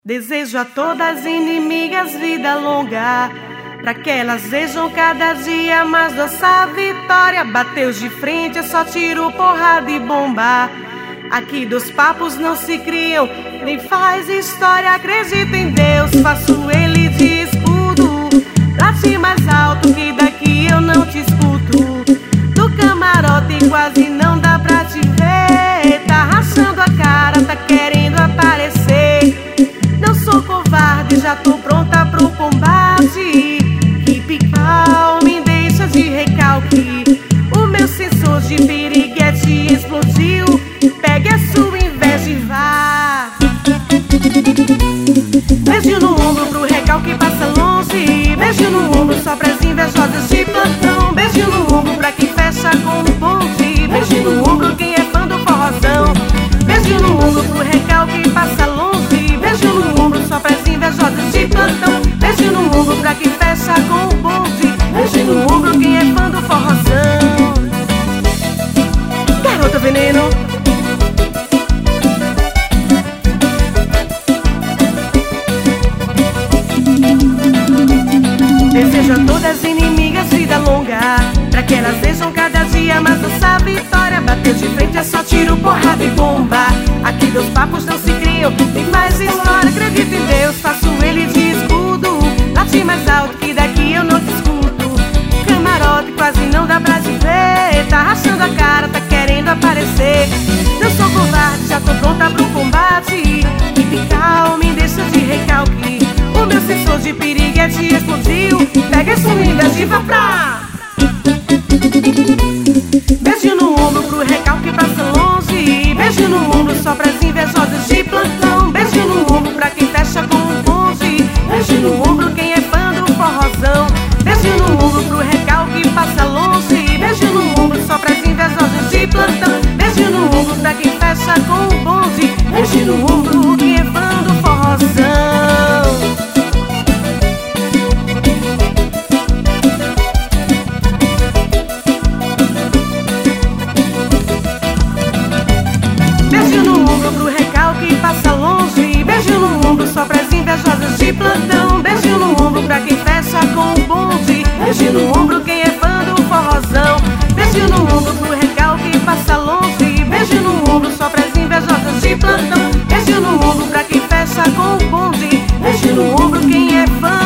Desejo a todas as inimigas vida longa, pra que elas vejam cada dia mais nossa vitória. Bateu de frente, é só tiro, porrada e bomba. Aqui dos papos não se criam, nem faz história. Acredito em Deus, faço ele de escudo. Late mais alto que daqui eu não te escuto. Do camarote quase não dá pra te ver. Tá rachando a cara, tá querendo aparecer. Não sou covarde, já tô pronta pro combate. Keep calm, me deixa de recalque. O meu sensor de piriguete explodiu. Pegue a sua inveja e vá. Beijo no ombro pro recalque passa longe. Beijo no ombro só pras invejosas de plantão. Beijo no ombro pra quem fecha com o bonde. Beijo no ombro quem é fã do forrozão. Beijo no ombro pro recalque passa longe. Beijo no ombro só pras invejosas de plantão. Beijo no ombro pra quem fecha com o bonde. Beijo no ombro quem é fã do forrozão. Garota veneno. Desejo a todas as inimigas vida longa, pra que elas vejam cada dia mais nossa vitória. Bateu de frente é só tiro, porrada e bomba. Aqui dos papos não se criam, tem mais história. Acredito em Deus, faço ele de escudo. Late mais alto que daqui eu não te escuto. Camarote quase não dá pra te ver. Tá rachando a cara, tá querendo aparecer. Não sou covarde, já tô pronta pro combate. Keep calm, me deixa de recalque. O meu sensor de piriguete explodiu. Pega essa inveja e vá pra. Beijo no ombro pro recalque passa longe. Beijo no ombro só pras invejosas de plantão. Beijo no ombro pra quem fecha com o bonde. Beijo no ombro quem é fã do forrozão. Beijo no ombro pro recalque passa longe. Beijo no ombro só pras invejosas de plantão. Beijo no ombro pra quem fecha com o bonde. Beijo no ombro quem é fã do forrozão. Beijo no ombro pro recalque passa longe. Beijo no ombro só pras invejosas de plantão. Beijo no ombro pra quem fecha com o bonde. Beijo no ombro quem é fã do forrozão. Beijo no ombro pro recalque passa longe. Beijo no ombro só pras invejosas de plantão. Beijo no ombro pra quem fecha com o bonde. Beijo no ombro quem é fã